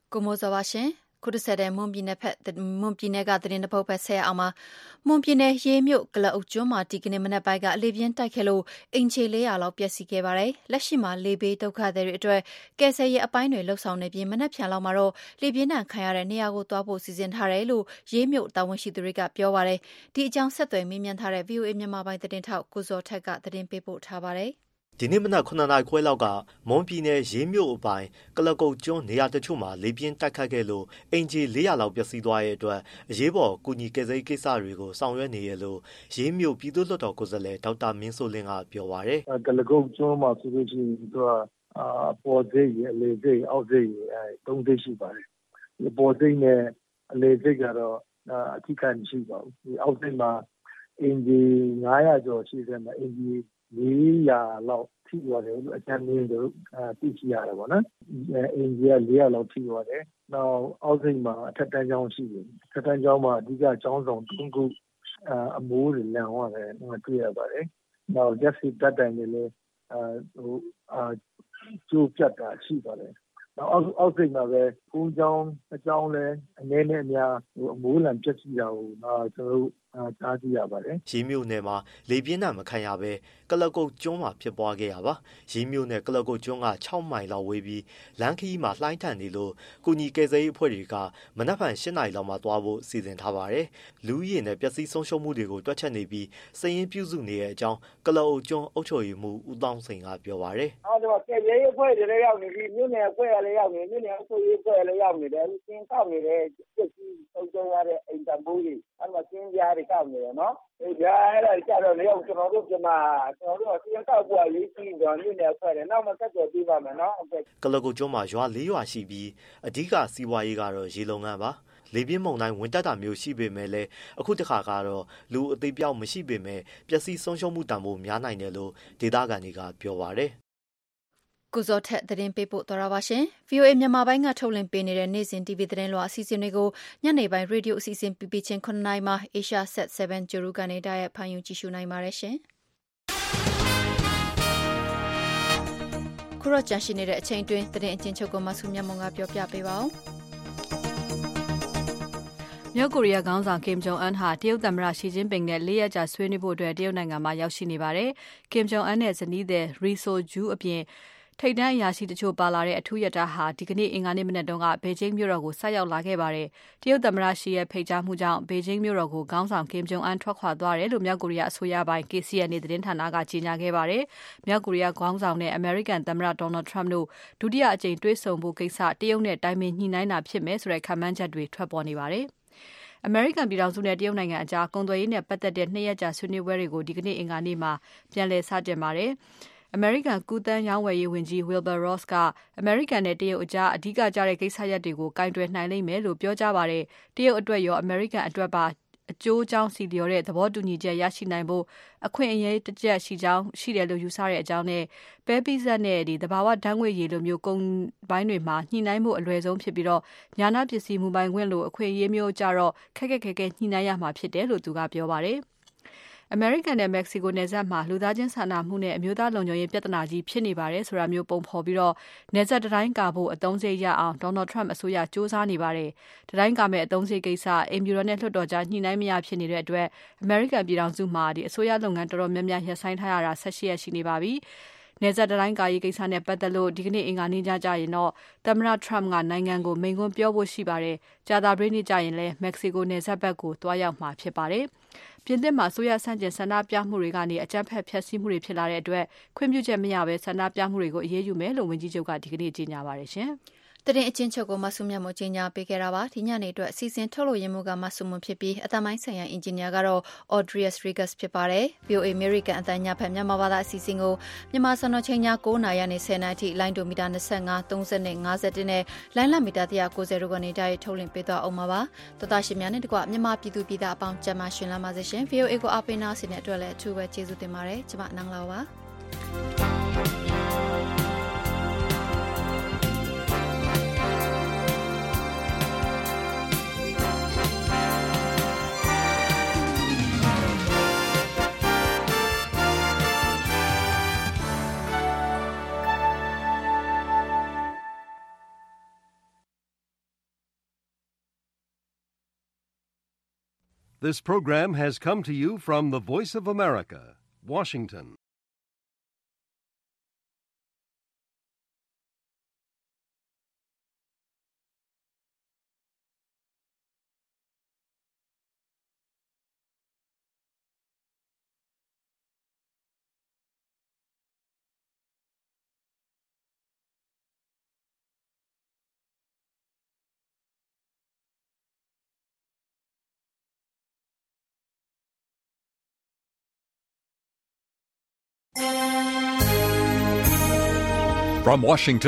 ကိုမိုးစောပါရှင်ခုတစ်ဆက်တဲ့မွန်ပြည်နယ်ဖက်မွန်ပြည်နယ်ကသတင်းတစ်ပုဒ်ဖက်ဆက်အောင်မှာမွန်ပြည်နယ်ရေးမြို့ကလအုပ်ကျွန်းမှာဒီကနေ့မနက်ပိုင်းကအလေးပြင်းတိုက်ခဲ့လို့အင်ချီလေးရာလောက်ပျက်စီးခဲ့ပါတယ်လက်ရှိမှာလေဘေးဒုက္ခသည်တွေအတွက်ကယ်ဆယ်ရေးအပိုင်းတွေလှုပ်ဆောင်နေပြီးမနက်ဖြန်လောက်မှာတော့လေပြင်းဒဏ်ခံရတဲ့နေရာကိုတွားဖို့စီစဉ်ထားတယ်လို့ရေးမြို့တာဝန်ရှိသူတွေကပြောပါတယ်ဒီအကြောင်းဆက်သွယ်မေးမြန်းထားတဲ့ ဗီအိုအေ မြန်မာပိုင်းသတင်းထောက်ကိုဇော်ထက်ကသတင်းပေးပို့ထားပါတယ်ဒီနေ့မနက်ခုနှစ်နာရီခွဲလောက်ကမွန်ပြည်နယ်ရေးမြို့အပိုင်းကလကုတ်ကျွန်းနေရာတချို့မှာလေပြင်းတိုက်ခတ်ခဲ့လို့အင်ဂျီလေးရာလောက်ပျက်စီးသွားတဲ့အတွက်အရေးပေါ်ကူညီကယ်ဆယ်ရေးကိစ္စတွေကိုဆောင်ရွက်နေရလို့ရေးမြို့ပြည်သူ့လွှတ်တော်ကိုယ်စားလှယ်ဒေါက်တာမင်းစိုးလင်းကပြောပါတယ်ကလကုတ်ကျွန်းမှာဆိုလို့ရှိရင်သူကအပေါ်စိတ်ရအလေစိတ်အောက်စိတ်ရအဲသုံးစိတ်ရှိပါတယ်ဒီပေါ်စိတ်နဲ့အလေစိတ်ကတော့အထိခိုက်မရှိပါဘူးဒီအောက်စိတ်မှာအင်ဂျီငါးရာကျော်ရှိတယ်မှာအင်ဂျီလေးရာလောက်ထိသွားတယ်လို့အကြမ်းမြင်တို့သိရှိရတယ်ပေါ့နော်အင်ဂျီကလေးရာလောက်ထိသွားတယ်နောက်အောက်စိတ်မှာအထက်တန်းကျောင်းရှိတယ်အထက်တန်းကျောင်းမှာအဓိကကျောင်းဆောင်သုံးခုအမိုးတွေလန်သွားတယ်တွေ့ရပါတယ်နောက်ရက်စီတက်တိုင်တွေလည်းဟိုကျိုးပြတ်တာရှိပါတယ်နောက်အောက်စိတ်မှာပဲဘုံကျောင်းအကျောင်းလည်းအနေနဲ့အများဟိုအမိုးလန်ပြတ်စီတာကိုကျွန်တော်တို့ကြားသိရပါတယ်။ရေးမြို့နယ်မှာလေပြင်းထန်မခံရဘဲကလကုတ်ကျွန်းမှာဖြစ်ပွားခဲ့ရပါ။ရေးမြို့နယ်ကလကုတ်ကျွန်းက၆မိုင်လောက်ဝေးပြီးလမ်းခရီးမှာလှိုင်းထန်နေလို့ကုညီကယ်ဆယ်ရေးအဖွဲ့တွေကမနက်ဖြန်၈နာရီလောက်မှသွားဖို့စီစဉ်ထားပါတယ်။လူဦးရေနဲ့ပျက်စီးဆုံးရှုံးမှုတွေကိုတွက်ချက်နေပြီးစည်ရင်းပြုစုနေတဲ့အကြောင်းကလအုပ်ကျွန်းအုပ်ချုပ်ရေးမှူးဦးတောင်းစိန်ကပြောပါတယ်။အဲဒီမှာကယ်ဆယ်ရေးအဖွဲ့တွေလည်းရောက်နေပြီးမြို့နယ်အဖွဲ့လည်းရောက်နေမြို့နယ်အုပ်ချုပ်ရေးအဖွဲ့လည်းရောက်နေတယ်။သင်ကောက်နေတဲ့ပျက်စီးဆုံးရှုံးရတဲ့အိမ်တံပိုးတွေအဲဒီမှာကျင်းကြားတွေကောက်နေတယ်နော်။အေးဒါအဲ့ဒါကြတော့လေကျွန်တော်တို့ကမှကျွန်တော်တို့အရင်ကောက်ဖို့ရေးကြည့်တော့မြို့နယ်အဖွဲ့တွေနောက်မှဆက်သွယ်ပေးပါမယ်နော်ကလကုတ်ကျွန်းမှာရွာလေးရွာရှိပြီးအဓိကစီးပွားရေးကတော့ရေလုံငန်းပါလေပြင်းမုန်တိုင်းဝင်တက်တာမျိုးရှိပေမဲ့လည်းအခုတစ်ခါကတော့လူအသေးပြောက်မရှိပေမဲ့ပျက်စီးဆုံးရှုံးမှုတန်ဖိုးများနိုင်တယ်လို့ဒေသခံတွေကပြောပါတယ်ကုဇော်ထက်သတင်းပေးပို့တော်ရပါရှင် ဗီအိုအေ မြန်မာပိုင်းကထုတ်လွှင့်ပေးနေတဲ့နေ့စဉ် တီဗီ သတင်းလွှာအစီအစဉ်တွေကိုညနေပိုင်းရေဒီယိုအစီအစဉ်ပြပြချင်းခုနှစ်နာရီမှာ Asia Set 7 ဂျိုရူကနေတိုက်ရိုက်ဖန်ယူကြည့်ရှုနိုင်ပါတယ်ရှင်ခုတော့ကြာရှိနေတဲ့အချိန်တွင်သတင်းအချင်းချုပ်ကိုမဆုမြတ်မွန်ကပြောပြပေးပါဦးမြောက်ကိုရီးယားခေါင်းဆောင် Kim Jong Un ဟာတရုတ်သမ္မတ Xi Jinping နဲ့လေးရက်ကြာဆွေးနွေးဖို့အတွက်တရုတ်နိုင်ငံမှာရောက်ရှိနေပါတယ်။ Kim Jong Un နဲ့ဇနီးသည် Ri Sol-ju အပြင်ထိပ်တန်းအရာရှိတချို့ပါလာတဲ့အထူးရတာဟာဒီကနေ့အင်္ဂါနေ့မနက်တုန်းကဘေဂျင်းမြို့တော်ကိုဆက်ရောက်လာခဲ့ပါတယ်။တရုတ်သမ္မတ Xi ရဲ့ဖိတ်ကြားမှုကြောင့်ဘေဂျင်းမြို့တော်ကိုခေါင်းဆောင် Kim Jong Un ထွက်ခွာသွားတယ်လို့မြောက်ကိုရီးယားအစိုးရပိုင်း K C N A သတင်းဌာနကကြေညာခဲ့ပါတယ်။မြောက်ကိုရီးယားခေါင်းဆောင်နဲ့အမေရိကန်သမ္မတ Donald Trump တို့ဒုတိယအကြိမ်တွေ့ဆုံဖို့ကိစ္စတရုတ်နဲ့တိုင်ပင်ညှိနှိုင်းတာဖြစ်မယ်ဆိုတဲ့ခန့်မှန်းချက်တွေထွက်ပေါ်နေပါတယ်။အမေရိကန်ပြည်ထောင်စုနဲ့တရုတ်နိုင်ငံအကြားကုန်သွယ်ရေးနဲ့ပတ်သက်တဲ့နှစ်ရက်ကြာဆွေးနွေးပွဲတွေကိုဒီကနေ့အင်္ဂါနေ့မှာပြန်လည်စတင်ပါတယ်။အမေရိကန်ကူးသန်းရောင်းဝယ်ရေးဝန်ကြီး Wilbur Ross ကအမေရိကန်နဲ့တရုတ်အကြားအဓိကကျတဲ့ကိစ္စရပ်တွေကိုကင်တွယ်နိုင်လိမ့်မယ်လို့ပြောကြားပါတယ်။တရုတ်အတွက်ရောအမေရိကန်အတွက်ပါအကျိုးအကြောင်းစီလျော်တဲ့သဘောတူညီချက်ရရှိနိုင်ဖို့အခွင့်အရေးတစ်ချက်ရှိကြောင်းရှိတယ်လို့ယူဆတဲ့အကြောင်းနဲ့ပဲပိစက်နဲ့ဒီသဘာဝဓာတ်ငွေ့ရည်လိုမျိုးကုန်ပိုင်းတွေမှာညှိနှိုင်းမှုအလွယ်ဆုံးဖြစ်ပြီးတော့ညာနာပစ္စည်းမူပိုင်ခွင့်လိုအခွင့်အရေးမျိုးကြတော့ခက်ခက်ခဲခဲညှိနှိုင်းရမှာဖြစ်တယ်လို့သူကပြောပါတယ်။အမေရိကန်နဲ့မက္ကဆီကိုနယ်စပ်မှာလူသားချင်းစာနာမှုနဲ့အမျိုးသားလုံခြုံရေးပြဿနာကြီးဖြစ်နေပါတယ်ဆိုတာမျိုးပုံဖော်ပြီးတော့နယ်စပ်တိုင်းကာဖို့အသုံးစရိတ်ရအောင်ဒေါ်နယ်ထရမ့်အစိုးရစ조사နေပါတယ်။တိုင်းကာမဲ့အသုံးစရိတ်ကိစ္စအင်ဖြူတော်နဲ့လွှတ်တော်ကြားညှိနှိုင်းမရဖြစ်နေတဲ့အတွက်အမေရိကန်ပြည်ထောင်စုမှာဒီအစိုးရလုပ်ငန်းတော်တော်များများရပ်ဆိုင်းထားရတာ၁၈ရက်ရှိနေပါပြီ။နယ်စပ်တိုင်းကာရေးကိစ္စနဲ့ပတ်သက်လို့ဒီကနေ့အင်္ဂါနေ့ညကျရင်တော့သမ္မတထရမ့်ကနိုင်ငံကိုမိန့်ခွန်းပြောဖို့ရှိပါတယ်။ကြာသပတေးနေ့ကျရင်လည်းမက္ကဆီကိုနယ်စပ်ဘက်ကိုတွားရောက်မှာဖြစ်ပါတယ်။ပြင်သစ်မှာဆိုရဆန့်ကျင်ဆန္ဒပြမှုတွေကနေအကြမ်းဖက်ဖျက်ဆီးမှုတွေဖြစ်လာတဲ့အတွက်ခွင့်ပြုချက်မရဘဲဆန္ဒပြမှုတွေကိုအရေးယူမယ်လို့ဝန်ကြီးချုပ်ကဒီကနေ့ကြေညာပါတယ်ရှင်။သတင်းအချင်းချုပ်ကိုမဆုမြတ်မို့ကြီးညာပေးခဲ့တာပါဒီညနေအတွက်အစီအစဉ်ထုတ်လို့ရမှုကမဆုမွန်ဖြစ်ပြီးအတမိုင်းဆိုင်ရာအင်ဂျင်နီယာကတော့ Audrius Rigas ဖြစ်ပါတယ် ဗီအိုအေ American အတန်းညဖက်မြန်မာဘာသာအစီအစဉ်ကိုမြန်မာစံတော်ချိန်ည၉နာရီနဲ့၁၀နာရီထိလိုင်းဒိုမီတာ၂၅ ၃၀နဲ့၅၁နဲ့လိုင်းလမီတာ၁၉၀တို့ကနေတိုက်ရိုက်ထုတ်လွှင့်ပေးသွားအောင်ပါပါတော်သားရှင်များနဲ့တကွမြန်မာပြည်သူပြည်သားအပေါင်းကျမရှင်လာပါစေရှင် ဗီအိုအေ ကိုအားပေးနာဆင်တဲ့အတွက်လည်းအထူးပဲကျေးဇူးတင်ပါတယ်ကျမနန်းလာပါ This program has come to you from the Voice of America, Washington. From Washington.